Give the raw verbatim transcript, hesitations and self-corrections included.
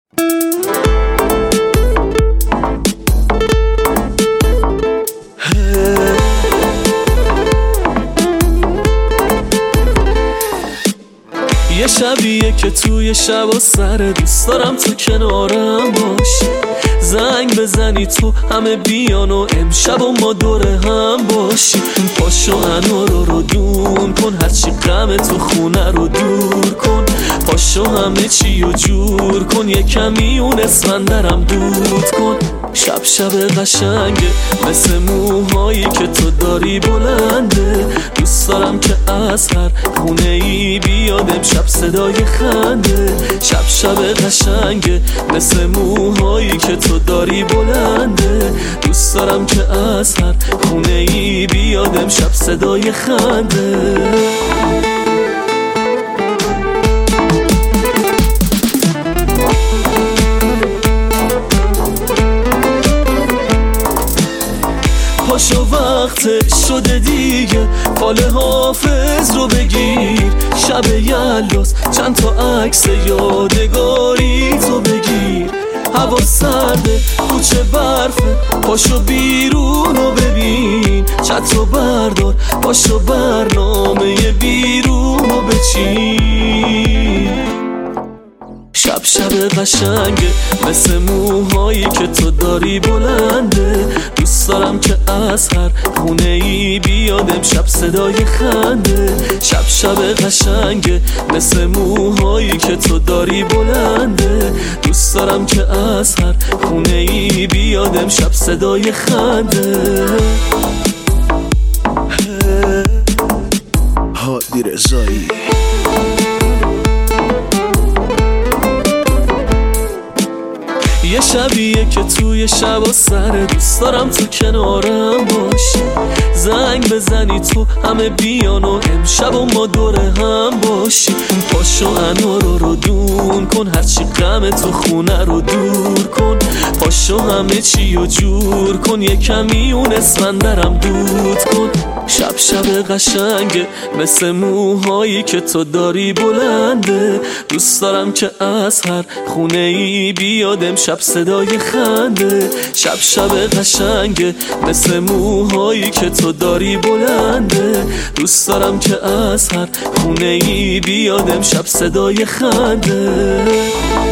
یه شبیه که توی شب و سر دوست دارم تو کنارم باشی، زنگ بزنی تو همه بیان و امشب و ما دوره هم باشی. پاشو انارو رو دون کن، هرچی غم تو خونه رو دور کن. پاشو همه چی رو جور کن، یه کمی اون اسفندرم دود کن. شب شب قشنگه مثل موهایی که تو داری بلنده. دوست دارم که از هر خونه ای بیاد امشب صدای خنده. شب شب قشنگه مثل موهایی که تو داری بلنده. دوست دارم که از هر خونه ای بیاد امشب صدای خنده. پاشو وقت شده دیگه، فال حافظ رو بگیر. شب یلاس چند تا عکس یادگاری تو بگیر. هوا سرده کوچه برفه، پاشو بیرون رو ببین. چت رو بردار پاشو برنامه بیرون رو بچین. شب شب قشنگه مثل موهایی که تو داری بلنده. دوست دارم که از هر خونه ای بیاد امشب صدای خنده. شب شب قشنگه مثل موهایی که تو داری بلنده. دوست دارم که از هر خونه ای بیاد امشب صدای خنده. هادی رضایی. یه شبیه که توی شب و سر دوست دارم تو کنارم باشی، زنگ بزنی تو همه بیان و امشب و ما دوره هم باشی. پاشو انارو رو دون کن، هرچی غم تو خونه رو دور کن. پاشو همه چی رو جور کن، یه کمی اون اسفندرم دود کن. شب شب قشنگه مثل موهایی که تو داری بلنده. دوست دارم که از هر خونه ای بیاد امشب صدای خنده. شب شب قشنگه مثل موهایی که تو داری بلنده. دوست دارم که از هر خونه ای بیاد امشب صدای خنده.